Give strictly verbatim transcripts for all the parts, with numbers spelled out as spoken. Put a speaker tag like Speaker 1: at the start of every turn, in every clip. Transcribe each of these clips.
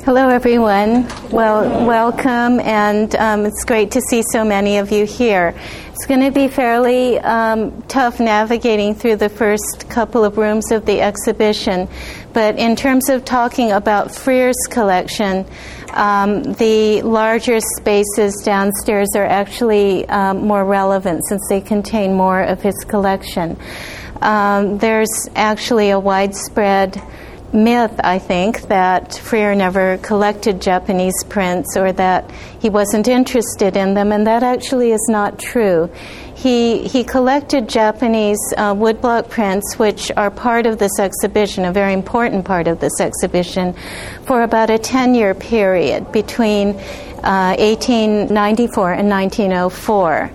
Speaker 1: Hello, everyone. Well, welcome, and um, it's great to see so many of you here. It's going to be fairly um, tough navigating through the first couple of rooms of the exhibition, but in terms of talking about Freer's collection, um, the larger spaces downstairs are actually um, more relevant since they contain more of his collection. Um, there's actually a widespread myth, I think, that Freer never collected Japanese prints or that he wasn't interested in them, and that actually is not true. He he collected Japanese uh, woodblock prints, which are part of this exhibition, a very important part of this exhibition, for about a ten-year period between uh, eighteen ninety-four and nineteen oh four.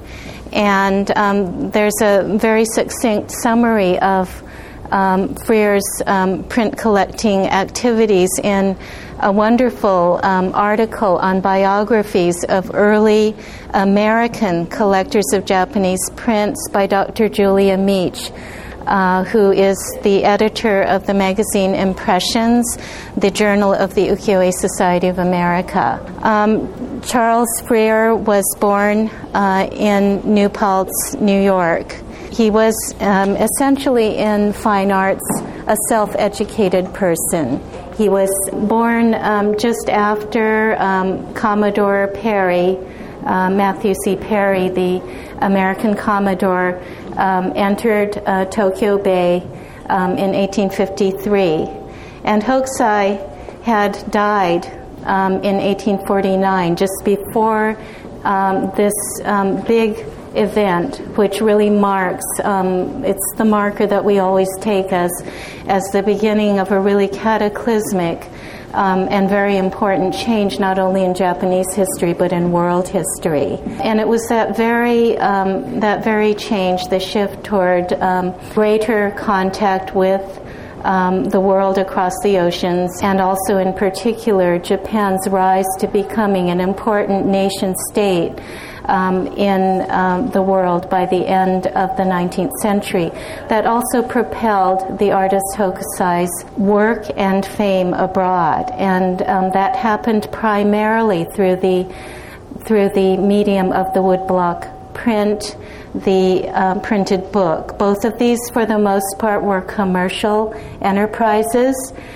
Speaker 1: And um, there's a very succinct summary of Um, Freer's um, print collecting activities in a wonderful um, article on biographies of early American collectors of Japanese prints by Doctor Julia Meach, uh, who is the editor of the magazine Impressions, the journal of the Ukiyo-e Society of America. Um, Charles Freer was born uh, in New Paltz, New York. He was um, essentially in fine arts a self-educated person. He was born um, just after um, Commodore Perry, uh, Matthew C. Perry, the American Commodore, um, entered uh, Tokyo Bay um, in eighteen fifty-three. And Hokusai had died um, in eighteen forty-nine, just before um, this um, big event, which really marks, um, it's the marker that we always take as as the beginning of a really cataclysmic um, and very important change, not only in Japanese history but in world history. And it was that very um, that very change, the shift toward um, greater contact with Um, the world across the oceans, and also in particular Japan's rise to becoming an important nation state um, in um, the world by the end of the nineteenth century. That also propelled the artist Hokusai's work and fame abroad, and um, that happened primarily through the through the medium of the woodblock print, the uh, printed book. Both of these, for the most part, were commercial enterprises.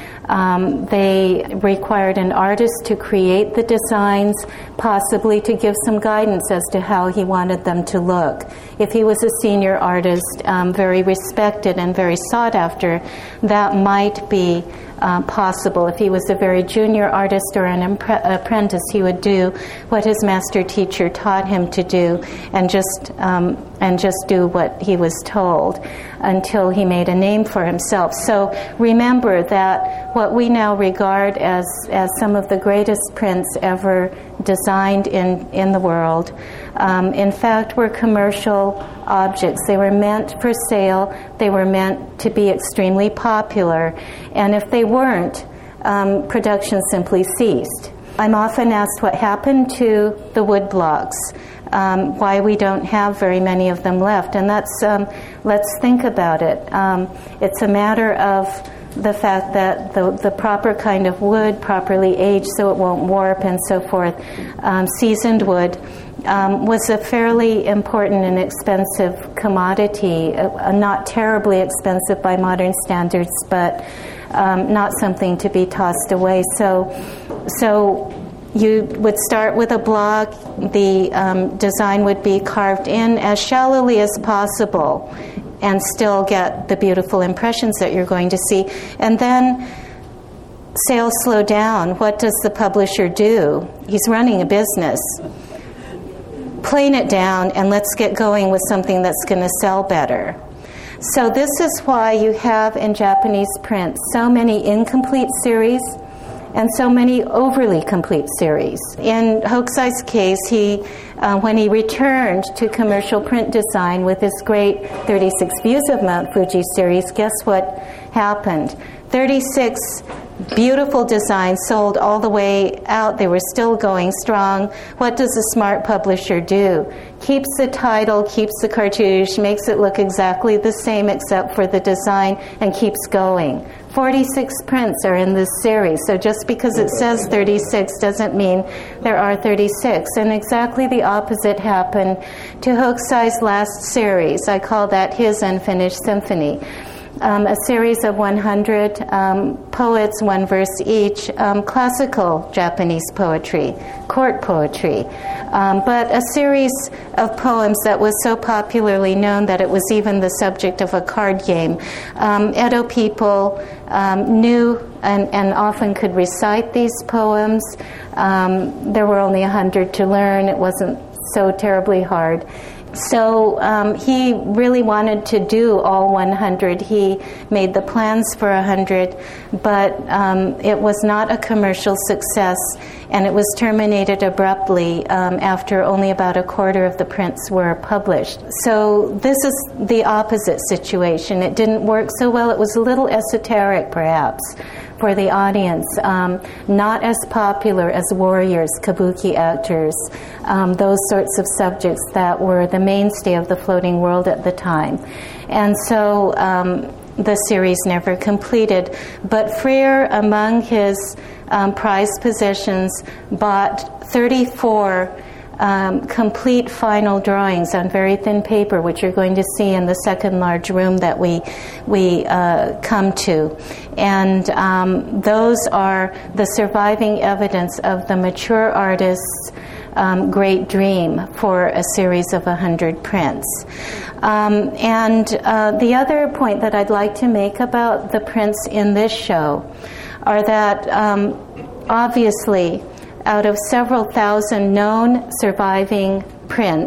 Speaker 1: Um, they required an artist to create the designs, possibly to give some guidance as to how he wanted them to look. If he was a senior artist, um, very respected and very sought after, that might be Uh, possible. If he was a very junior artist or an impre- apprentice, he would do what his master teacher taught him to do, and just um, and just do what he was told until he made a name for himself. So remember that what we now regard as as some of the greatest prints ever designed in in the world, um, in fact, were commercial objects. They were meant for sale. They were meant to be extremely popular. And if they weren't, um, production simply ceased. I'm often asked what happened to the wood blocks, um, why we don't have very many of them left. And that's, um, let's think about it. Um, it's a matter of the fact that the, the proper kind of wood, properly aged so it won't warp and so forth, um, seasoned wood, Um, was a fairly important and expensive commodity, uh, not terribly expensive by modern standards, but um, not something to be tossed away. So, so you would start with a block. The um, design would be carved in as shallowly as possible, and still get the beautiful impressions that you're going to see. And then sales slow down. What does the publisher do? He's running a business. Plane it down and let's get going with something that's going to sell better. So this is why you have in Japanese print so many incomplete series and so many overly complete series. In Hokusai's case, he, uh, when he returned to commercial print design with his great thirty-six Views of Mount Fuji series, guess what happened? thirty-six beautiful designs, sold all the way out. They were still going strong. What does a smart publisher do? Keeps the title, keeps the cartouche, makes it look exactly the same except for the design, and keeps going. forty-six prints are in this series, so just because it says thirty-six doesn't mean there are thirty-six. And exactly the opposite happened to Hokusai's last series. I call that his Unfinished Symphony. Um, a series of one hundred um, poets, one verse each, um, classical Japanese poetry, court poetry, um, but a series of poems that was so popularly known that it was even the subject of a card game. Um, Edo people um, knew and, and often could recite these poems. Um, there were only a hundred to learn. It wasn't so terribly hard. So um, he really wanted to do all one hundred. He made the plans for one hundred, but um, it was not a commercial success, and it was terminated abruptly um, after only about a quarter of the prints were published. So this is the opposite situation. It didn't work so well. It was a little esoteric, perhaps, for the audience, um, not as popular as warriors, kabuki actors, um, those sorts of subjects that were the mainstay of the floating world at the time. And so um, the series never completed. But Freire, among his um, prized possessions, bought thirty-four Um, complete final drawings on very thin paper, which you're going to see in the second large room that we we uh, come to. And um, those are the surviving evidence of the mature artist's um, great dream for a series of one hundred prints. Um, and uh, the other point that I'd like to make about the prints in this show are that um, obviously, out of several thousand known surviving prints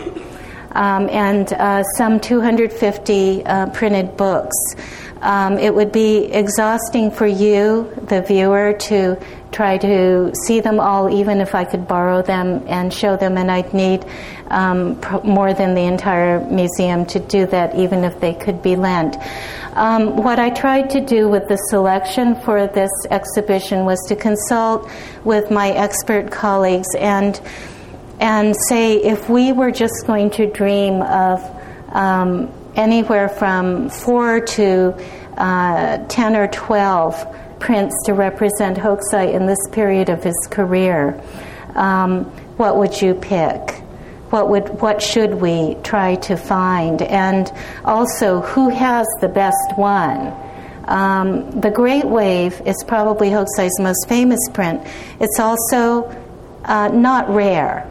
Speaker 1: um, and uh, some two hundred fifty uh, printed books, um, it would be exhausting for you, the viewer, to try to see them all, even if I could borrow them and show them, and I'd need um, pro- more than the entire museum to do that, even if they could be lent. Um, what I tried to do with the selection for this exhibition was to consult with my expert colleagues and and say, if we were just going to dream of um, anywhere from four to uh, ten or twelve prints to represent Hokusai in this period of his career, um, what would you pick? What would what should we try to find? And also, who has the best one? Um, the Great Wave is probably Hokusai's most famous print. It's also uh, not rare.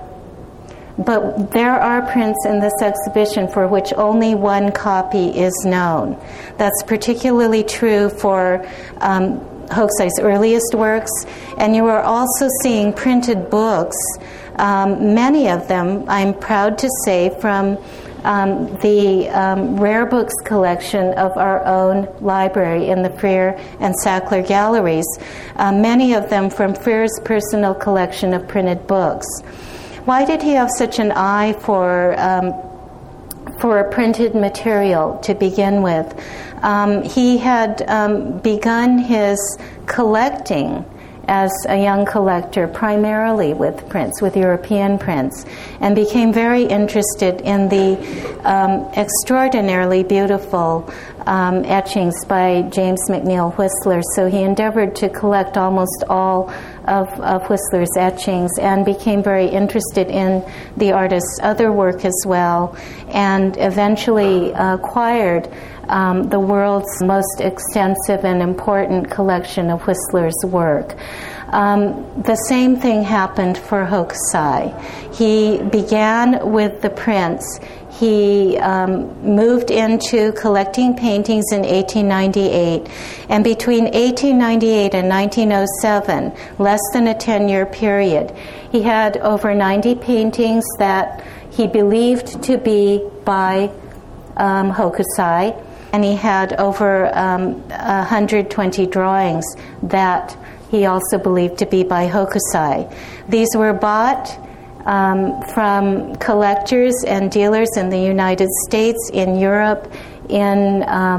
Speaker 1: But there are prints in this exhibition for which only one copy is known. That's particularly true for um, Hokusai's earliest works. And you are also seeing printed books, um, many of them, I'm proud to say, from um, the um, rare books collection of our own library in the Freire and Sackler galleries, uh, many of them from Freire's personal collection of printed books. Why did he have such an eye for um, for printed material to begin with? Um, he had um, begun his collecting as a young collector primarily with prints, with European prints, and became very interested in the um, extraordinarily beautiful um, etchings by James McNeill Whistler. So he endeavored to collect almost all of, of Whistler's etchings and became very interested in the artist's other work as well, and eventually uh, acquired Um, the world's most extensive and important collection of Whistler's work. Um, the same thing happened for Hokusai. He began with the prints. He um, moved into collecting paintings in eighteen ninety-eight, and between eighteen ninety-eight and nineteen oh seven, less than a ten-year period, he had over ninety paintings that he believed to be by um, Hokusai, and he had over um, one hundred twenty drawings that he also believed to be by Hokusai. These were bought um, from collectors and dealers in the United States, in Europe, in um,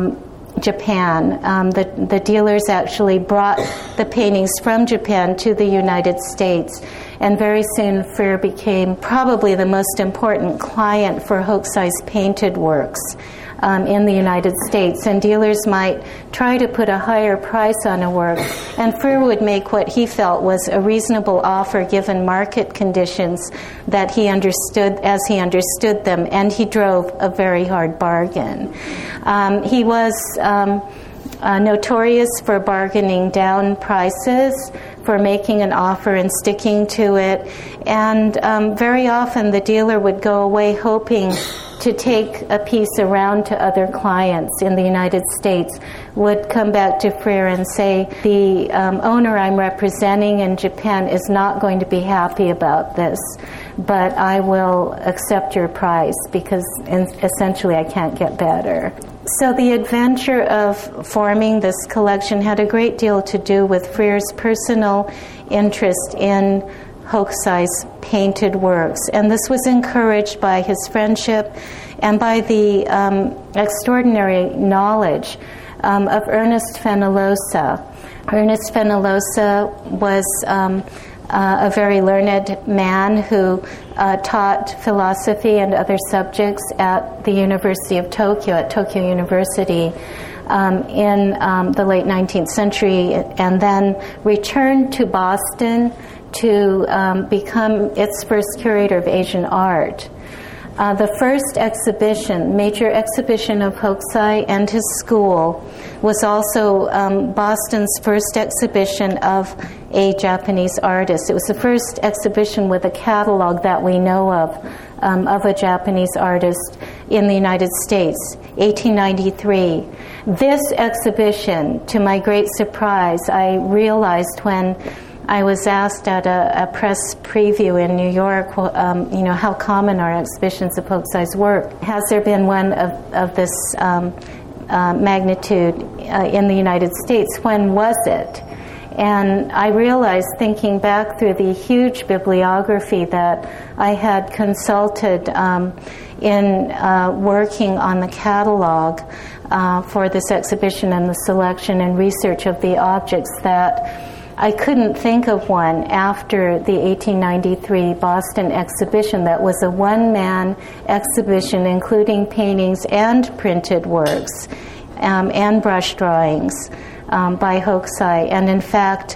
Speaker 1: Japan. Um, the, the dealers actually brought the paintings from Japan to the United States, and very soon Freer became probably the most important client for Hokusai's painted works um, in the United States. And dealers might try to put a higher price on a work, and Freer would make what he felt was a reasonable offer given market conditions that he understood as he understood them, and he drove a very hard bargain. Um, he was um, uh, notorious for bargaining down prices, for making an offer and sticking to it, and um, very often the dealer would go away hoping to take a piece around to other clients in the United States, would come back to Freer and say, the um, owner I'm representing in Japan is not going to be happy about this, but I will accept your price because in, essentially I can't get better. So the adventure of forming this collection had a great deal to do with Freer's personal interest in Hokusai's painted works, and this was encouraged by his friendship and by the um, extraordinary knowledge um, of Ernest Fenollosa. Ernest Fenollosa was um, uh, a very learned man who uh, taught philosophy and other subjects at the University of Tokyo, at Tokyo University, Um, in um, the late nineteenth century, and then returned to Boston to um, become its first curator of Asian art. Uh, the first exhibition, major exhibition of Hokusai and his school, was also um, Boston's first exhibition of a Japanese artist. It was the first exhibition with a catalog that we know of, um, of a Japanese artist in the United States, eighteen ninety-three. This exhibition, to my great surprise, I realized when I was asked at a, a press preview in New York, um, you know, how common are exhibitions of Hokusai's work? Has there been one of, of this um, uh, magnitude uh, in the United States? When was it? And I realized, thinking back through the huge bibliography that I had consulted um, in uh, working on the catalog uh, for this exhibition and the selection and research of the objects, that I couldn't think of one after the eighteen ninety-three Boston exhibition that was a one-man exhibition including paintings and printed works um, and brush drawings um, by Hokusai. And in fact,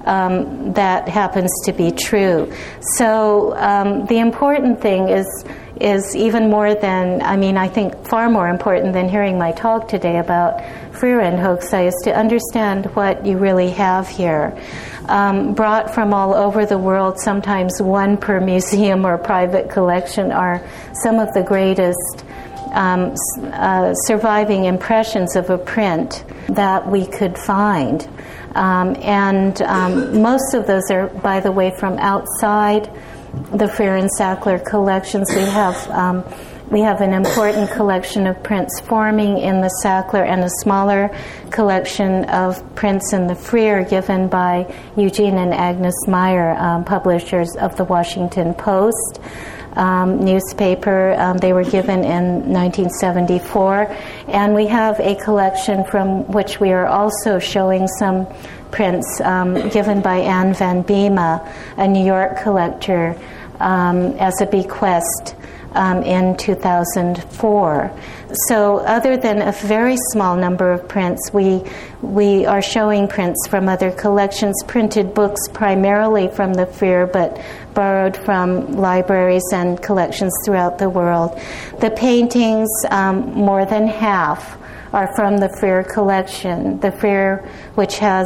Speaker 1: um, that happens to be true. So um, the important thing is is even more than, I mean, I think far more important than hearing my talk today about Freer and Hokusai, is to understand what you really have here. Um, brought from all over the world, sometimes one per museum or private collection, are some of the greatest um, uh, surviving impressions of a print that we could find. Um, and um, most of those are, by the way, from outside the Freer and Sackler collections. We have um, we have an important collection of prints forming in the Sackler and a smaller collection of prints in the Freer given by Eugene and Agnes Meyer, um, publishers of the Washington Post um, newspaper. Um, they were given in nineteen seventy-four. And we have a collection from which we are also showing some prints um, given by Anne Van Bema, a New York collector, um, as a bequest um, in two thousand four. So other than a very small number of prints, we we are showing prints from other collections, printed books primarily from the Freer, but borrowed from libraries and collections throughout the world. The paintings, um, more than half, are from the Freer collection. The Freer, which has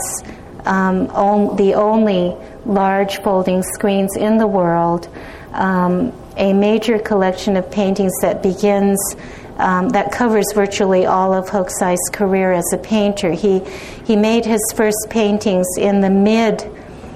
Speaker 1: um, on, the only large folding screens in the world, um, a major collection of paintings that begins, um, that covers virtually all of Hokusai's career as a painter. He he made his first paintings in the mid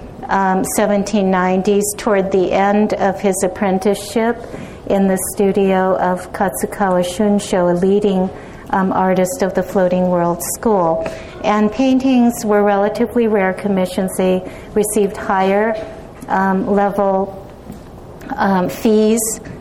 Speaker 1: um, seventeen nineties, toward the end of his apprenticeship in the studio of Katsukawa Shunsho, a leading Um, artist of the Floating World School. And paintings were relatively rare commissions. They received higher um, level um, fees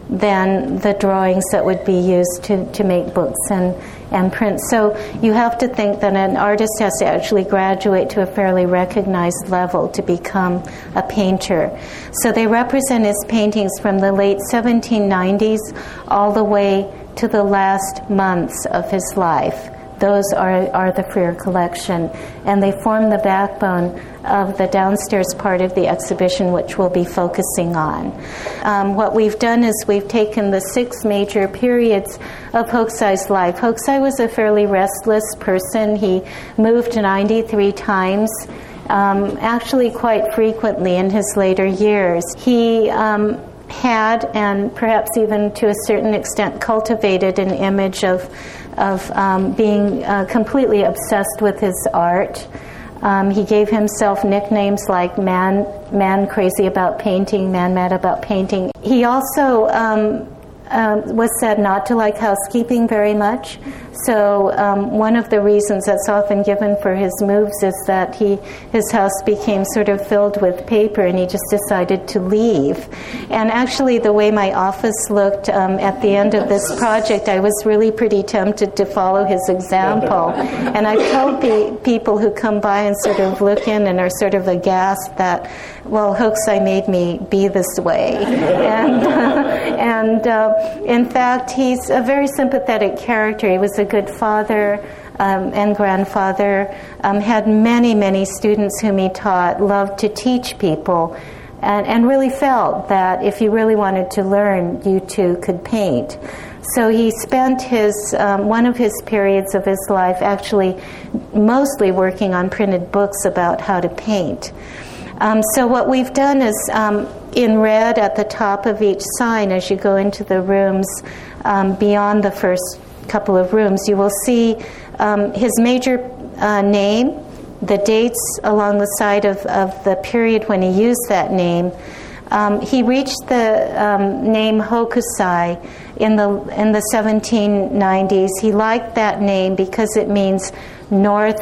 Speaker 1: than the drawings that would be used to, to make books and, and print. So you have to think that an artist has to actually graduate to a fairly recognized level to become a painter. So they represent his paintings from the late seventeen nineties all the way to the last months of his life. Those are, are the Freer collection, and they form the backbone of the downstairs part of the exhibition, which we'll be focusing on. Um, what we've done is we've taken the six major periods of Hokusai's life. Hokusai was a fairly restless person. He moved ninety-three times, um, actually quite frequently in his later years. He um, had, and perhaps even to a certain extent cultivated, an image of of um, being uh, completely obsessed with his art. Um, he gave himself nicknames like man, man crazy about painting, man mad about painting. He also um, uh, was said not to like housekeeping very much. So um, one of the reasons that's often given for his moves is that he his house became sort of filled with paper, and he just decided to leave. And actually, the way my office looked um, at the end of this project, I was really pretty tempted to follow his example. And I've told pe- people who come by and sort of look in and are sort of aghast that, well, Hokusai made me be this way. And, uh, and uh, in fact, he's a very sympathetic character. He was a good father um, and grandfather, um, had many, many students whom he taught, loved to teach people, and, and really felt that if you really wanted to learn, you too could paint. So he spent his um, one of his periods of his life actually mostly working on printed books about how to paint. Um, so what we've done is, um, in red at the top of each sign, as you go into the rooms um, beyond the first couple of rooms, you will see um, his major uh, name, the dates along the side of, of the period when he used that name. Um, he reached the um, name Hokusai in the in the seventeen nineties. He liked that name because it means North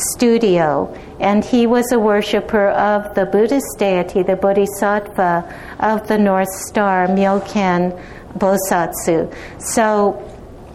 Speaker 1: Studio, and he was a worshiper of the Buddhist deity, the Bodhisattva of the North Star, Myoken Bosatsu. So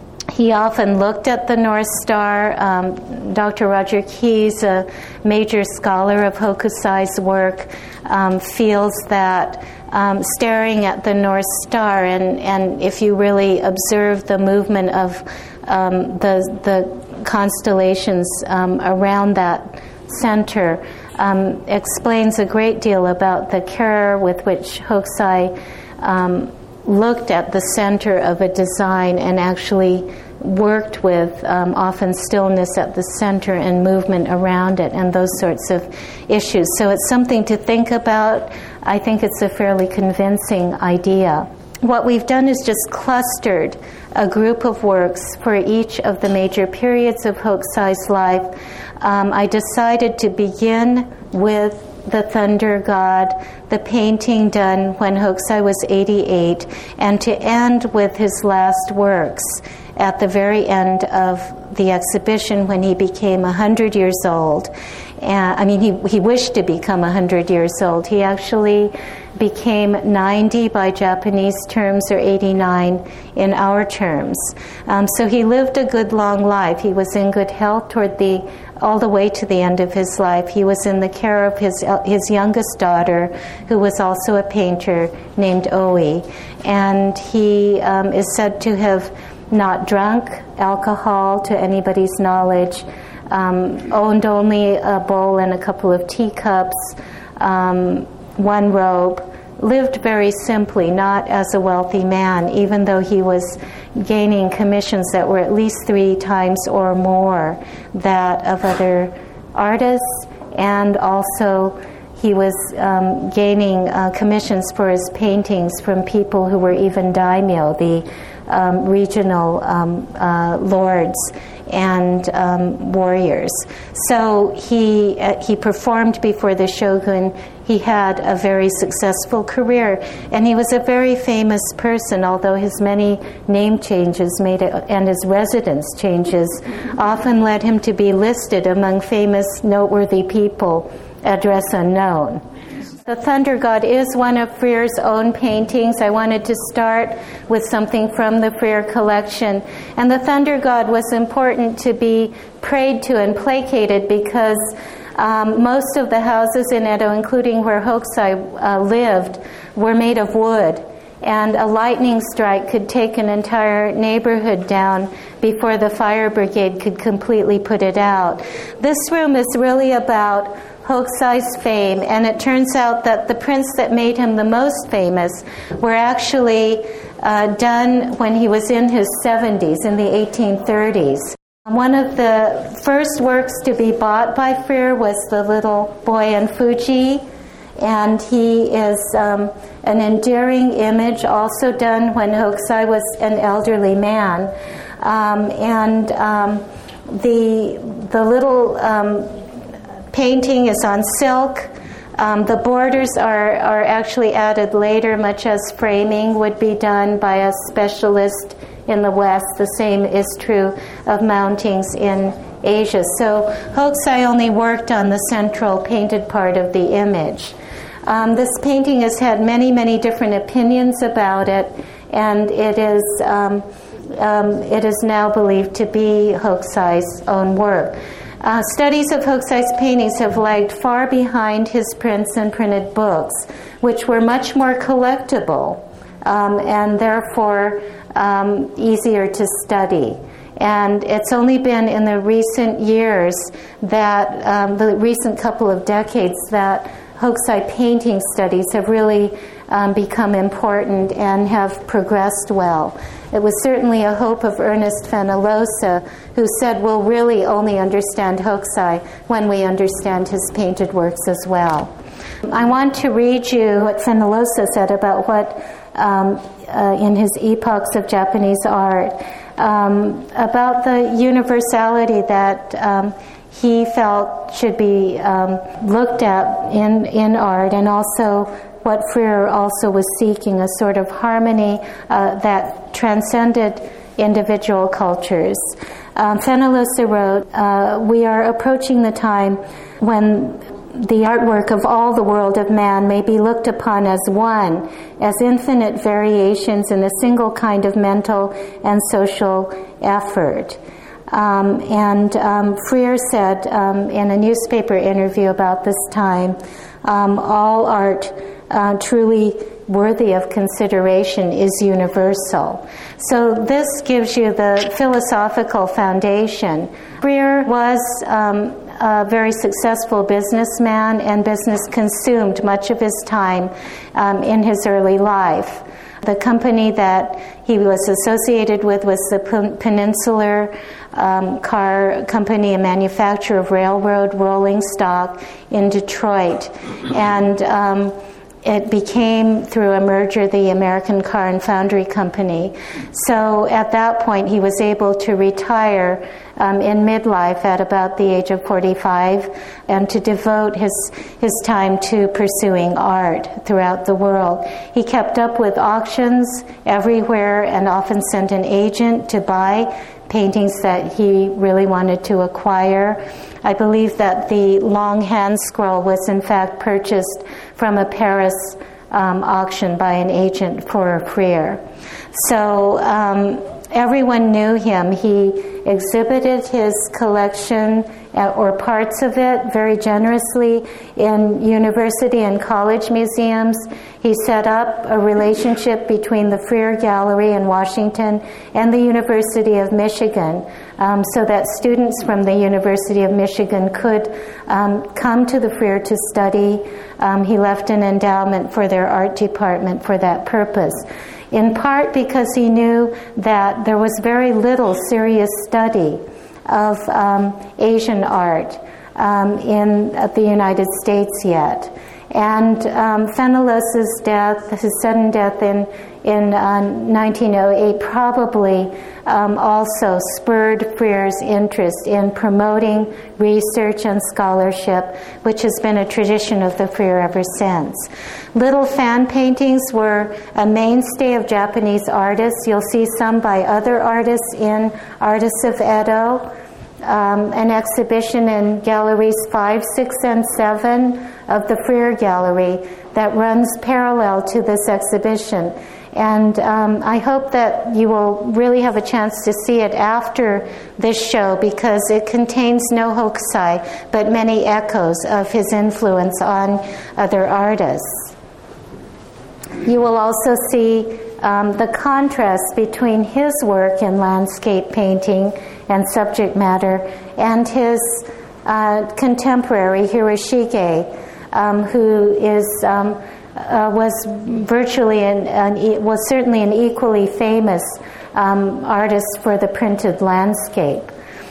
Speaker 1: he often looked at the North Star. Um, Doctor Roger Keyes, a major scholar of Hokusai's work, um, feels that um, staring at the North Star, and, and if you really observe the movement of um, the, the constellations um, around that center, um, explains a great deal about the care with which Hokusai um, looked at the center of a design and actually worked with um, often stillness at the center and movement around it and those sorts of issues. So it's something to think about. I think it's a fairly convincing idea. What we've done is just clustered a group of works for each of the major periods of Hokusai's life. Um, I decided to begin with the Thunder God, the painting done when Hokusai was eighty-eight, and to end with his last works at the very end of the exhibition when he became one hundred years old. And, I mean, he, he wished to become one hundred years old. He actually became ninety by Japanese terms, or eighty-nine in our terms. Um, so he lived a good long life. He was in good health toward the all the way to the end of his life. He was in the care of his his youngest daughter, who was also a painter, named Oi. And he um, is said to have not drunk alcohol to anybody's knowledge, um, owned only a bowl and a couple of teacups, um, one robe, lived very simply, not as a wealthy man, even though he was gaining commissions that were at least three times or more that of other artists, and also he was um, gaining uh, commissions for his paintings from people who were even daimyo, the um, regional um, uh, lords and um, warriors. So he uh, he performed before the shogun. He had a very successful career, and he was a very famous person, although his many name changes made it, and his residence changes often led him to be listed among famous, noteworthy people, address unknown. The Thunder God is one of Frere's own paintings. I wanted to start with something from the Frere collection. And the Thunder God was important to be prayed to and placated because um, most of the houses in Edo, including where Hokusai uh, lived, were made of wood. And a lightning strike could take an entire neighborhood down before the fire brigade could completely put it out. This room is really about Hokusai's fame, and it turns out that the prints that made him the most famous were actually uh, done when he was in his seventies, in the eighteen thirties. One of the first works to be bought by Frere was the little boy in Fuji, and he is um, an endearing image, also done when Hokusai was an elderly man. Um, and um, the the little um, painting is on silk. Um, the borders are, are actually added later, much as framing would be done by a specialist in the West. The same is true of mountings in Asia. So Hokusai only worked on the central painted part of the image. Um, this painting has had many, many different opinions about it, and it is um, um, it is now believed to be Hokusai's own work. Uh, studies of Hokusai's paintings have lagged far behind his prints and printed books, which were much more collectible um, and therefore um, easier to study. And it's only been in the recent years that, um, the recent couple of decades, that Hokusai painting studies have really um, become important and have progressed well. It was certainly a hope of Ernest Fenollosa, who said we'll really only understand Hokusai when we understand his painted works as well. I want to read you what Fenollosa said about what, um, uh, in his Epochs of Japanese Art, um, about the universality that um, he felt should be um, looked at in, in art, and also what Frere also was seeking, a sort of harmony uh, that transcended individual cultures. Um, Fenollosa wrote, uh, we are approaching the time when the artwork of all the world of man may be looked upon as one, as infinite variations in a single kind of mental and social effort. Um, and um, Frere said um, in a newspaper interview about this time, um, all art uh, truly worthy of consideration is universal. So this gives you the philosophical foundation. Frere was um, a very successful businessman, and business consumed much of his time um, in his early life. The company that he was associated with was the Peninsular um, Car Company, a manufacturer of railroad rolling stock in Detroit. And um, it became, through a merger, the American Car and Foundry Company. So at that point, he was able to retire um, in midlife at about the age of forty-five and to devote his, his time to pursuing art throughout the world. He kept up with auctions everywhere and often sent an agent to buy paintings that he really wanted to acquire. I believe that the long hand scroll was in fact purchased from a Paris um, auction by an agent for Frere. So um, everyone knew him. He exhibited his collection uh, or parts of it very generously in university and college museums. He set up a relationship between the Frere Gallery in Washington and the University of Michigan, um, so that students from the University of Michigan could um, come to the Frere to study. Um, he left an endowment for their art department for that purpose, in part because he knew that there was very little serious study of um, Asian art um, in uh, the United States yet. And um, Fenollosa's death, his sudden death in, in uh, nineteen oh eight, probably um, also spurred Frere's interest in promoting research and scholarship, which has been a tradition of the Frere ever since. Little fan paintings were a mainstay of Japanese artists. You'll see some by other artists in Artists of Edo. Um, an exhibition in galleries five, six, and seven of the Freer Gallery that runs parallel to this exhibition. And um, I hope that you will really have a chance to see it after this show, because it contains no hokusai, but many echoes of his influence on other artists. You will also see um, the contrast between his work in landscape painting and subject matter and his uh, contemporary Hiroshige, um, who is um, Uh, was virtually an, an was certainly an equally famous um, artist for the printed landscape.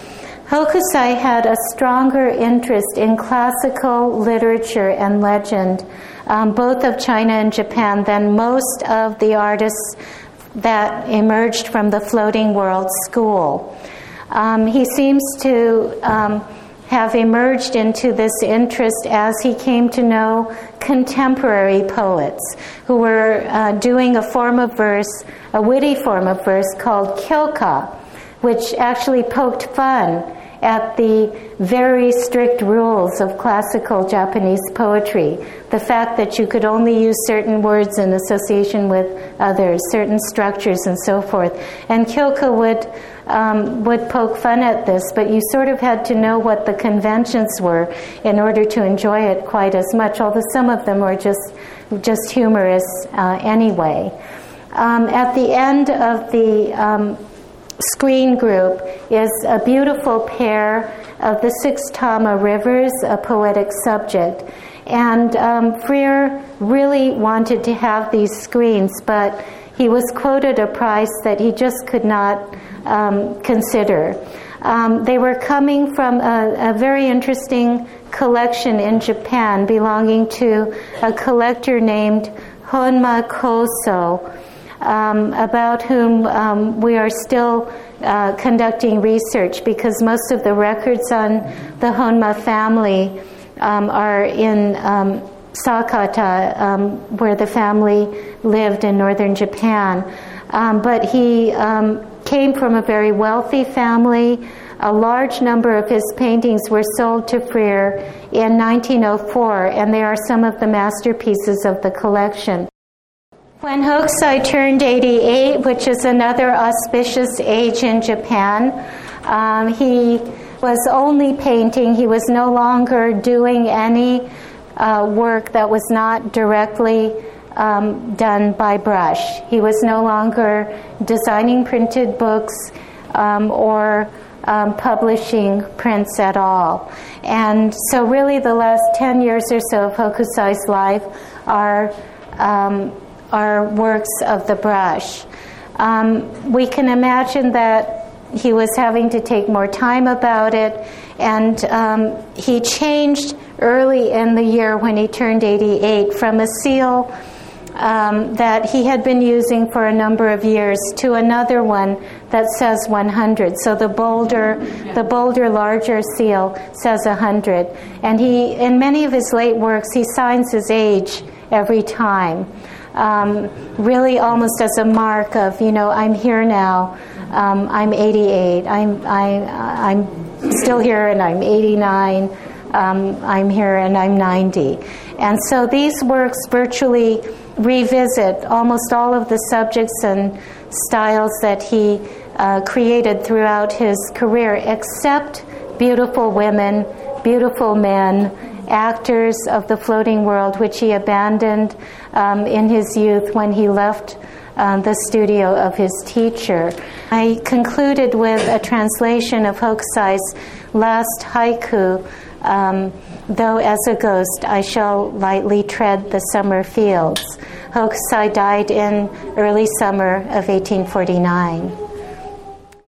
Speaker 1: Hokusai had a stronger interest in classical literature and legend, um, both of China and Japan, than most of the artists that emerged from the Floating World School. Um, he seems to um, have emerged into this interest as he came to know contemporary poets who were uh, doing a form of verse, a witty form of verse called kyoka, which actually poked fun at the very strict rules of classical Japanese poetry. The fact that you could only use certain words in association with others, certain structures and so forth. And kyoka would Um, would poke fun at this, but you sort of had to know what the conventions were in order to enjoy it quite as much, although some of them were just just humorous uh, anyway. Um, at the end of the um, screen group is a beautiful pair of the Six Tama Rivers, a poetic subject. And um, Freer really wanted to have these screens, but he was quoted a price that he just could not Um, consider. Um, they were coming from a, a very interesting collection in Japan belonging to a collector named Honma Koso, um, about whom um, we are still uh, conducting research, because most of the records on the Honma family um, are in um, Sakata, um, where the family lived in northern Japan. Um, but he um, came from a very wealthy family. A large number of his paintings were sold to Freer in nineteen oh four, and they are some of the masterpieces of the collection. When Hokusai turned eighty-eight, which is another auspicious age in Japan, um, he was only painting. He was no longer doing any uh, work that was not directly Um, done by brush. He was no longer designing printed books um, or um, publishing prints at all. And so really the last ten years or so of Hokusai's life are, um, are works of the brush. Um, we can imagine that he was having to take more time about it, and um, he changed early in the year when he turned eighty-eight from a seal Um, that he had been using for a number of years to another one that says one hundred. So the bolder, the bolder, larger seal says one hundred. And he, in many of his late works, he signs his age every time, um, really almost as a mark of, you know, I'm here now. Um, I'm eighty-eight. I'm I, I'm still here, and I'm eighty-nine. Um, I'm here, and I'm ninety. And so these works virtually revisit almost all of the subjects and styles that he uh, created throughout his career, except beautiful women, beautiful men, actors of the floating world, which he abandoned um, in his youth when he left um, the studio of his teacher. I concluded with a translation of Hokusai's last haiku, um, though as a ghost I shall lightly tread the summer fields. Hokusai died in early summer of eighteen forty-nine.